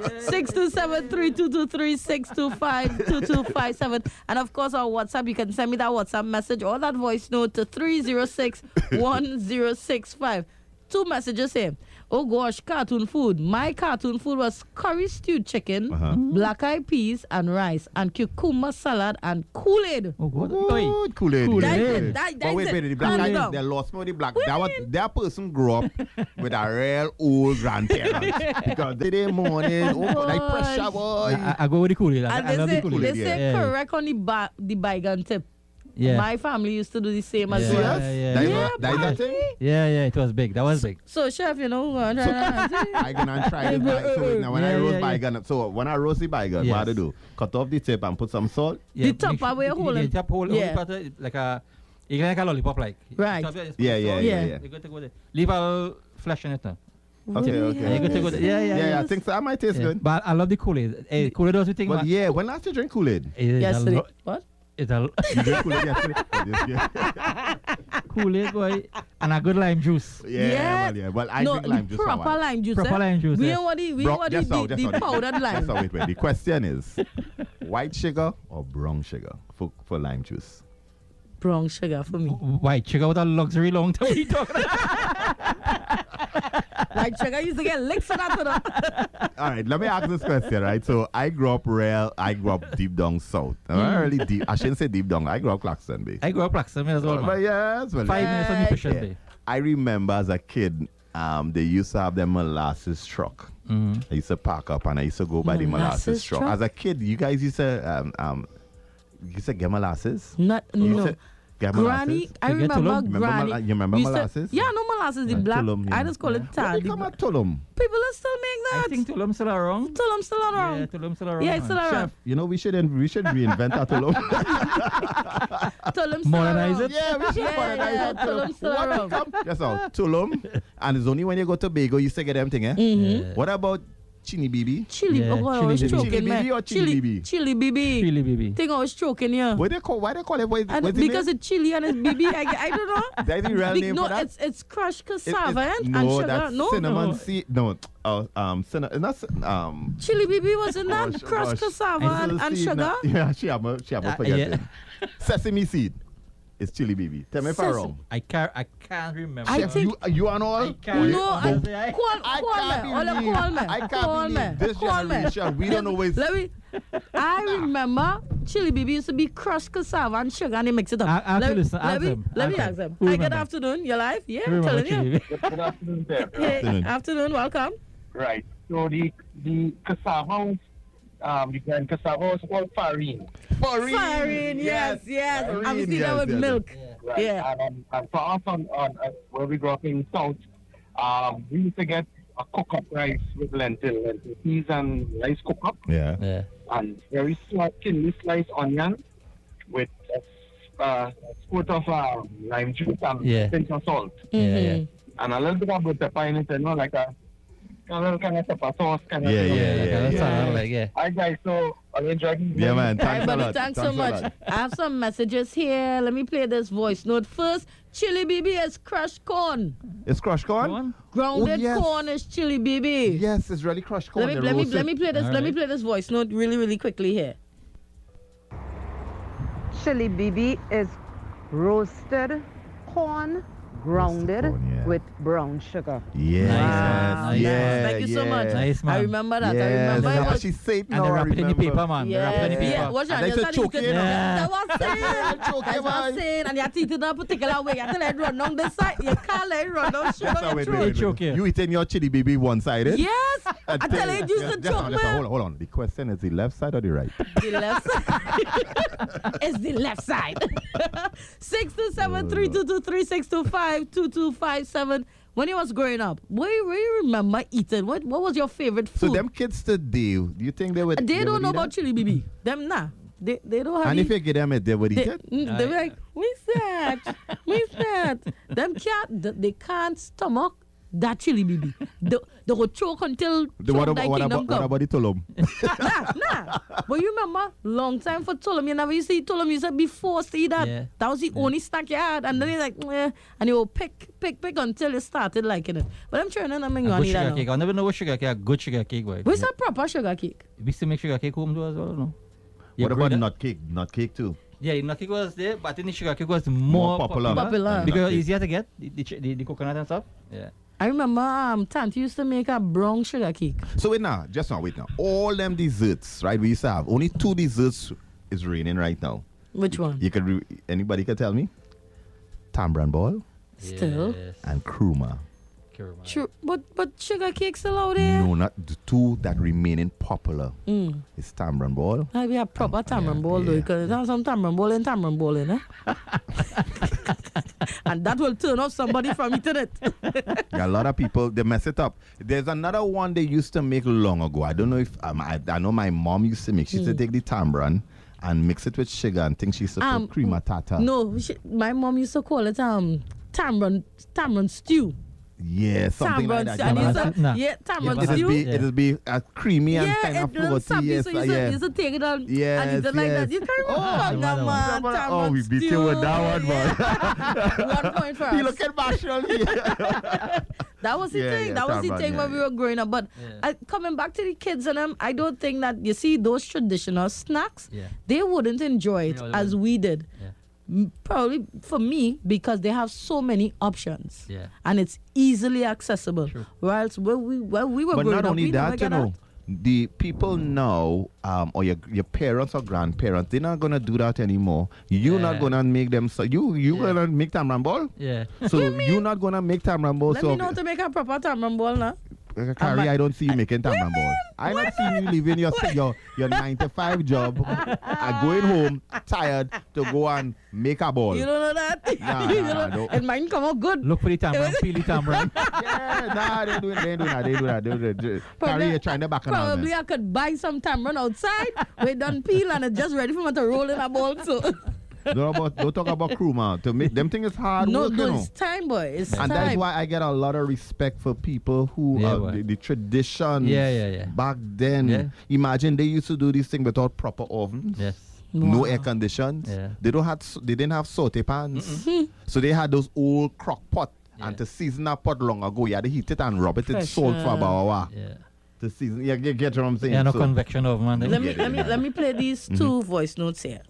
627-3223-625-2257. And of course, our WhatsApp, you can send me that WhatsApp message or that voice note to 306-1065. 2 messages here. Oh gosh, cartoon food. My cartoon food was curry stewed chicken, black eyed peas and rice, and cucumber salad and Kool-Aid. Oh, good. Good Kool-Aid. Kool-Aid. yeah. That's But wait, it. the black Hands guy, down. they lost me with the black. That person grew up with a real old grandparents because they did morning, like pressure boy. I go with the Kool-Aid. And I love the they Kool-Aid. say yeah. correct on the bygone tip. Yeah. My family used to do the same as Yeah. well. Yeah. That is Yeah, that thing. Yeah, it was big. That was big. So, chef, you know, I gonna try this bag. So now when I Yeah, roast yeah. bacon, so when I roast the bacon, what I Yes. do? Cut off the tip and put some salt. Yeah, top make are where you hold The it. top hold Yeah. hold it like a, like a lollipop, like. Right. Top, just put Yeah, the yeah, salt. yeah, Yeah. yeah. You got to go there. Leave a little flesh in it now. Okay, okay. Yeah, you got to go there. Yeah. I think so. I might taste Yeah. good. But I love the Kool-Aid. Kool-Aid does the thing. But man. yeah, when last you drink Kool-Aid? Yesterday. What? It's a You drink Kool-Aid yesterday? Yeah, Kool-Aid, boy, and a good lime juice. Yeah. Well, I No, drink lime juice. for a proper while. lime juice. Proper eh? lime juice, We yeah. don't want the, Bro, just now, the powdered lime. Wait. The question is, white sugar or brown sugar for lime juice? Brown sugar for me. White sugar with a luxury long time. What are you talking about? White sugar used to get licks for that. All right, let me ask this question, right? So I grew up deep down south. Not really deep. I shouldn't say deep down. I grew up Claxton Bay. I grew up Claxton as well, But man. yes, well, 5 minutes on the Fisher Bay. I remember as a kid, they used to have the molasses truck. I used to park up and I used to go by the molasses Molasses truck. truck? As a kid, you guys used to get molasses? Not, You used no. to get Granny, molasses? I You get remember Tulum? Granny. You remember used to- molasses? Yeah, no molasses, the black. Tulum, yeah. I just call it Where tar. they The come bla- at Tulum? People are still make I that. think Tulum still around. Tulum still around. Yeah, Tulum still around. Yeah, it's still man. around. You know, we should reinvent a Tulum. Tulum still Modernize around. it? Yeah, we should Yeah, modernize yeah, our Tulum still What around. come? Yes, sir. Tulum. And it's only when you go to Bago you still get them thing, eh? Mm-hmm. What about Chili BB. Chili, Yeah, oh, I Chili was BB. stroking Chili me. BB or Chili BB? Chili BB. Chili BB. Think I was stroking you. Why they call it? What's Because it's chili and it's BB. I don't know. That is the real name No, for that? it's crushed cassava and no, sugar. that's No, cinnamon no. seed. No, not Chili BB wasn't that gosh, crushed gosh. cassava and seed, sugar? Yeah, she have a forgetting. Sesame seed. It's Chili BB. Tell me if I'm wrong. I can't remember. I Chef, think- you and all? I can't No, remember. call me. I can't believe this generation. We don't always. I remember Chili BB used to be crushed cassava and sugar and they mix it up. Ask him. Let me ask them. Who Hi, good remember? afternoon. You're live? Yeah, I'm Remember telling Chili you. BB? Good afternoon, there. Hey, Afternoon. afternoon, welcome. Right. So the cassava, the grand cassava was called farine. Farine, yes. Farine, I'm seeing that yes, with yes. milk. Right. Yeah. And for us on where we grew up in South, we used to get a cook-up rice with lentil peas and rice cook-up, Yeah. Yeah. and very thinly sliced onion with a squirt of lime juice and Yeah. pinch of salt. Mhm. And a little bit of pepper in it, like a little kind of pepper sauce kind of Yeah, thing. yeah. Hi guys, so are you enjoying? Yeah, man. Hi, Thanks a buddy. lot. Thanks so a much. lot. I have some messages here. Let me play this voice note first. Chili BB is crushed corn. It's crushed corn? Go on. Grounded Oh, yes. corn is chili BB. Yes, it's really crushed corn. Let me They roast play this. All Let me right. play this voice note really quickly here. Chili BB is roasted corn, grounded corn, yeah. with brown sugar. Yes. Nice. Yeah. Thank you so much. Nice, man. I remember that. Yes. I remember it Yeah, was. she said And no, they I wrap it in the remember. paper, man. They wrap it in the Yeah, paper. watch And out. they You said said choke you it. could- Yeah. That was saying. Choke That's it, what I'm man. saying. And you have to eat it in a particular way. You have to let it run down this side. You can't let it run down sugar. That's how in it your wait. throat. choke you. You eating your chili baby one-sided? Yes. I tell you, it used to choke me. Hold on. The question is the left side or the right? The left side. It's the left side. 627-322-3625-2257. When you was growing up, where you remember eating? What was your favorite food? So them kids today, do you think they would? they don't would know eat about that? chili BB. Them nah. They don't have And the- if you give them it, they would eat it. they be like, what's that? What's that? Them they can't stomach that chili BB. They will choke until What Trump about kingdom come. the tulum? Nah. But you remember, long time for tulum, you never used to eat tulum. You said before to eat that. Yeah. That was the only snack you had. And then you're like, and you will pick until you started liking it. But I'm trying to A remember good that sugar now. cake. I never know what sugar cake. A good sugar cake, boy. What's that proper sugar cake? We used to make sugar cake home too as well, no? You What agree about that? nut cake? Nut cake too. Yeah, the nut cake was there, but I think the sugar cake was more popular. Popular. Because Nut cake. easier to get, the coconut and stuff. Yeah. I remember Tante used to make a brown sugar cake. So wait now. All them desserts, right? We used to have only 2 desserts is raining right now. Which one? You could anybody can tell me? Tambran ball Still. Yes. and kruma. Kurma. True. But sugar cake still out there? No, not the 2 that remaining popular. Mm. It's tambran ball. We have proper tamarind ball though, yeah. because there's some tamarind ball in, eh? And that will turn off somebody from eating it. A lot of people they mess it up. There's another one they used to make long ago. I don't know if I know my mom used to make. She used to take the tambran and mix it with sugar and think she used to put cream matata. No, my mom used to call it tamarind stew. Yeah, something like Tamarind that. stew. Yeah, And but used to- Nah. Yeah, tamarind it'll stew. be it'll be creamy and kind Yeah, of it little floaty. sappy, Yes, so you yeah. used to take it on Yes, and eat it like yes. that. You can't Oh, remember, man. Oh, Tamarind we beat you stew. with that one, man. 1 point for You us. look at Marshall here. That was the Yeah, thing. yeah, That was the tamarind, thing yeah, when we were growing up. But Yeah. coming back to the kids and them, I don't think that you see those traditional snacks. Yeah. They wouldn't enjoy it No, they as we did. Yeah. Probably for me because they have so many options. Yeah. And it's easily accessible. True. Whilst when we were But growing not up, only we never that, get that. the people now, or your parents or grandparents, they're not gonna do that anymore. You're not Yeah. gonna make them. So you Yeah. gonna make tamarind ball. Yeah. So you're not gonna make tamarind ball. Let So me know how to make a proper tamarind ball now. Carrie, I don't see you making tamarind ball. I not see you leaving your 9-to-5 job, going home tired to go and make a ball. You don't know that? Nah, You nah, know, no. it might come out good. Look for the tamarind, peel the tamarind. Yeah, nah, they do that. Carrie, you're trying to back on Probably I could buy some tamarind outside. We done peel and it's just ready for me to roll in a bowl. So Don't talk about crew, man. To make them thing is hard No, work, you no, know. it's time, boy. It's And time. that's why I get a lot of respect for people who Yeah, boy. the traditions Yeah. back then. Yeah. Imagine they used to do this thing without proper ovens. Yes. No Wow. air conditions. Yeah. They didn't have saute pans. So they had those old crock pot. Yeah. And to season a pot long ago, you had to heat it and rub it in salt for Pressure. about an hour. Yeah. To season. Yeah, get what I'm saying? Yeah, no So- convection oven, man. Let me play these two voice notes here.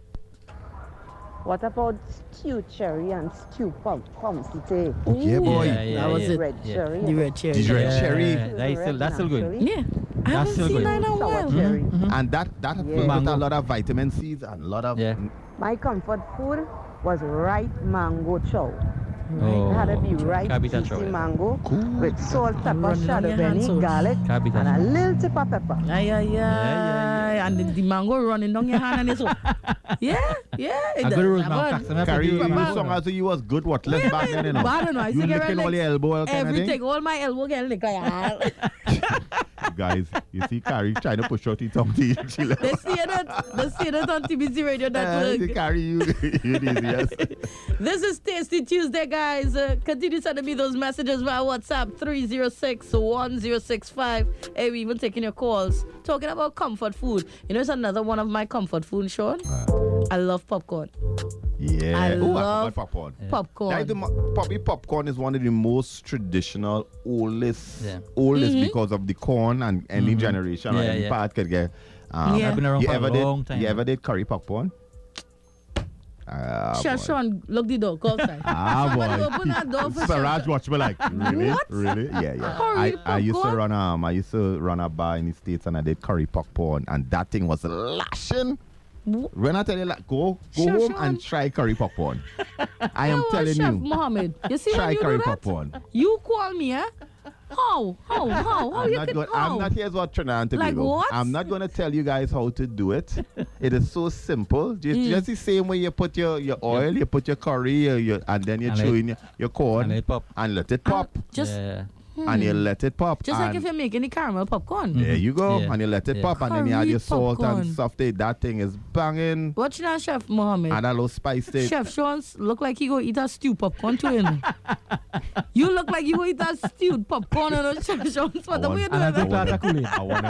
What about stew cherry and stew pumpkin? Oh, yeah, boy. That was it. Red Yeah. cherry. The red cherry. The red cherry. That's still good. Yeah. I haven't still seen good. that in a Sour while. cherry. And that filled with a Mango. lot of vitamin C's and a lot of Yeah. My comfort food was ripe mango chow. Oh, It had to be ripe, Cabbage juicy chow. mango with salt, pepper, Running shadow on your hands, benny, so- garlic, Cabbage and a chow. little tip of pepper. Ay, and the mango running down your hand and it's all. Yeah. A good roast man, Caxton, Carry do you mango. song as you was good what less back then, you know. But I don't know. I You see licking all your elbow kind of thing. everything. All my elbow getting licked. Like, Guys, you see Carrie trying to push out his tongue to you. She like, they see it on TBC Radio Network. Carrie, you yes. This is Tasty Tuesday, guys. Continue sending me those messages via WhatsApp 306-1065. Hey, we even taking your calls. Talking about comfort food. You know, it's another one of my comfort food, Sean. I love popcorn. Yeah. I Oh, love popcorn. Popcorn. Like probably popcorn is one of the most traditional, oldest Mm-hmm. because of the corn and any generation or Yeah, any yeah. part could get. Yeah. I've been around You for a ever long time. You ever did curry popcorn? Sean, Boy. Sean, look the door. Go outside. Boy. Open that door for Siraj Sean. watch me like, really? What? Really? Yeah. Curry I used to popcorn? run a bar in the States and I did curry popcorn and that thing was lashing. When I tell you like go Sure, home Sean. and try curry popcorn. I am You know what, telling Chef you. Mohammed, you see Try when you curry do that? popcorn. You call me, eh? How you can I'm not here's what Trinidad and Like Tobago. what? I'm not gonna tell you guys how to do it. It is so simple. Mm. Just the same way you put your oil, you put your curry, and then you And throw let- in your corn and let it pop. and let it pop. Just Yeah. And you let it pop. just like and if you're making the caramel popcorn. there you go. Yeah. And you let it Yeah. pop and then you add your Curry salt popcorn. and stuff. That thing is banging. Watch now, Chef Mohammed. Add a little spice to it. Chef Sean's look like he go eat a stew popcorn too. You know? You look like you go eat a stewed popcorn. You know, Chef Sean's. What the way you And I doing think that? that's a Kool-Aid.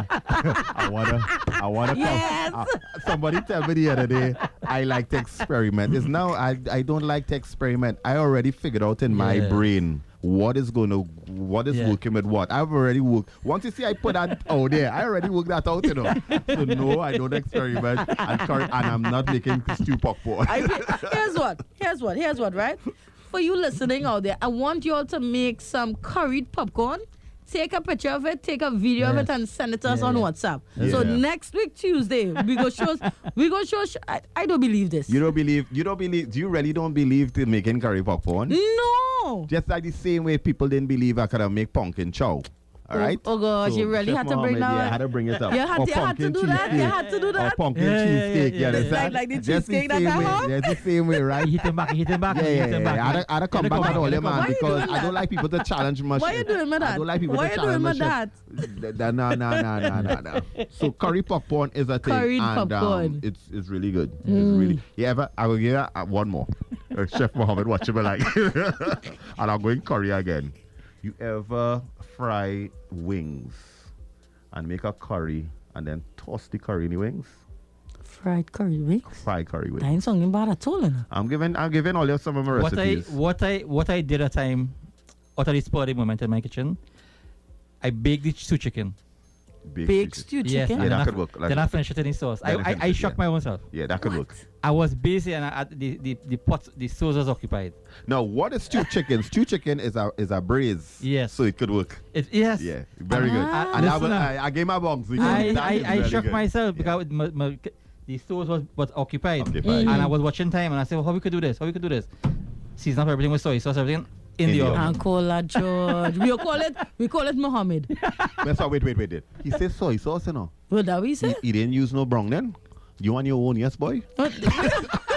I wanna Yes. somebody tell me the other day I like to experiment. It's now I don't like to experiment. I already figured out in my Yeah. brain what is Yeah. working with what. I've already worked. Once you see I put that out there, I already worked that out, you know. So no, I don't experiment and I'm not making stew popcorn. Here's what, right? For you listening out there, I want you all to make some curried popcorn. Take a picture of it, take a video of it, Yes. and send it to us Yeah, on yeah. WhatsApp. Yeah. So next week Tuesday, we go show. I don't believe this. You don't believe, do you really don't believe to making curry popcorn? No. Just like the same way people didn't believe I could make pumpkin chow. All right? Oh gosh, you really Chef had to bring Mohammed, that. Yeah, I had to bring it up. You had Or to pumpkin do that. You cheesecake. had to do Or that. pumpkin Yeah, yeah, cheesecake. yeah, You yeah. understand? Like the Just the cheesecake that same I way. have? Just the same way, right? He hit him back. Yeah, I had to come back and all them, man, Why you because doing I don't that? like people to challenge my Why shit. you doing with I that? don't like people Why to you doing challenge my with shit. No. So curry popcorn is a thing. Curried and, popcorn. It's really good. It's really. You ever? I will give you one more. Chef Mohammed, watch me like. And I'm going curry again. You ever fry wings and make a curry and then toss the curry in the wings? Fried curry wings. Fry curry wings. That ain't something bad at all. You know? I'm giving all you some of my recipes. What I did at time, out of this party moment in my kitchen, I baked the stew chicken. Baked stewed Yes, chicken. Yeah, and that then could work. Then I finished it in the sauce. Then I finished I it, shocked yeah. my own self. Yeah, that could work. I was busy and the sauce was occupied. Now, what is stewed chicken? Stewed chicken is a braise. Yes. So it could work. Yes. Yeah, very good. Ah. And Listen, I gave my box. because that is I very shocked good. myself Yeah. because the sauce was occupied. Occupied. And I was watching time and I said, well, how we could do this? Season up everything with soy sauce, everything in the oven. And call that George. We call it Mohammed. Wait. He says soy sauce, you know. What that we say? He didn't use no brown then. You want your own, yes, boy?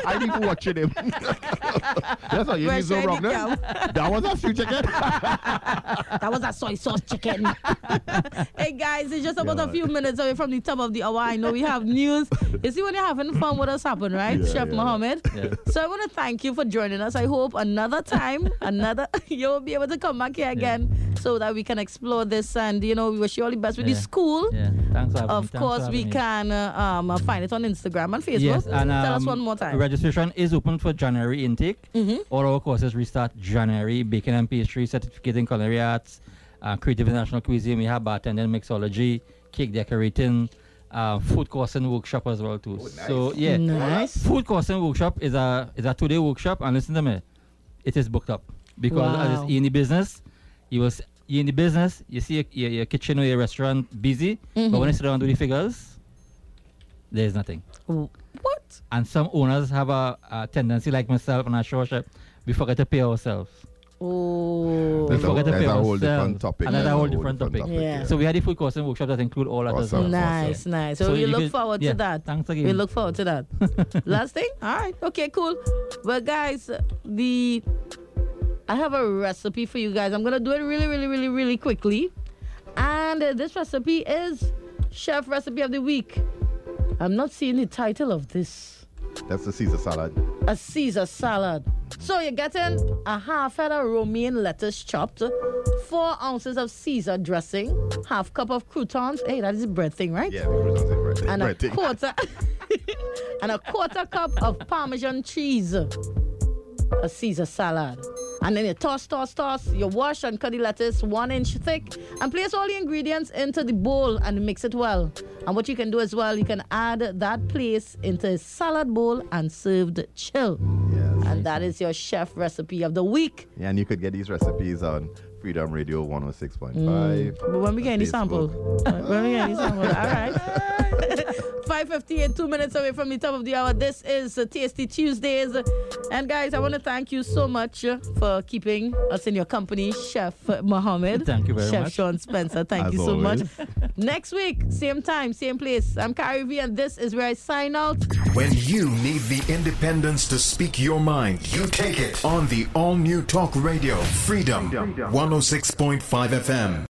I need watching him. That's how you Where need so should I wrong. come? That was a few chicken. That was a soy sauce chicken. Hey guys, it's just about a few minutes away from the top of the hour. I know we have news. You see, when you're having fun, what has happened, right, Chef Mohammed? Yeah. So I want to thank you for joining us. I hope another time, you'll be able to come back here again so that we can explore this. And we wish you all the best with the school. Yeah, thanks for having me. Of Thanks course, for we having me. can find it on Instagram and Facebook. Yes, and tell us one more time. registration is open for January intake. All our courses restart January. Baking and pastry, certificate in culinary arts, creative international cuisine. We have bartending, mixology, cake decorating, food course and workshop as well too. Nice. So yeah, Nice. food course and workshop is a 2-day workshop. And listen to me, it is booked up because as Wow. in the business, you in the business, you see your kitchen or your restaurant busy, but when you sit down and do the figures, there is nothing. What? And some owners have a tendency, like myself and our show chef, we forget to pay ourselves. Oh. We forget to That's pay a whole ourselves. different topic. Another whole different topic. Yeah. So we had the food course and workshop that include all that as well. Awesome. Nice, nice. So, we you look could- forward yeah, to that. Thanks again. We look forward to that. Last thing? All right. Okay, cool. Well, guys, I have a recipe for you guys. I'm going to do it really, really, really, really quickly. And this recipe is Chef Recipe of the Week. I'm not seeing the title of this. That's the Caesar salad. A Caesar salad. So you're getting a half head of romaine lettuce chopped, 4 ounces of Caesar dressing, half cup of croutons. Hey, that is a bread thing, right? Yeah, the croutons are bread. And a Bread thing. quarter and a quarter cup of Parmesan cheese. A Caesar salad. And then you toss. You wash and cut the lettuce 1 inch thick and place all the ingredients into the bowl and mix it well. And what you can do as well, you can add that place into a salad bowl and served chill. Yes. And that is your chef recipe of the week. Yeah, and you could get these recipes on Freedom Radio 106.5. But when we get any Facebook. sample. When we get any sample. All right. 5:58, 2 minutes away from the top of the hour. This is Tasty Tuesdays. And guys, I want to thank you so much for keeping us in your company, Chef Mohammed. Thank you very Chef much. Sean Spencer, thank As you so much. always. Next week, same time, same place. I'm Carrie V, and this is where I sign out. When you need the independence to speak your mind, you take it on the all-new talk radio, Freedom 106.5 FM.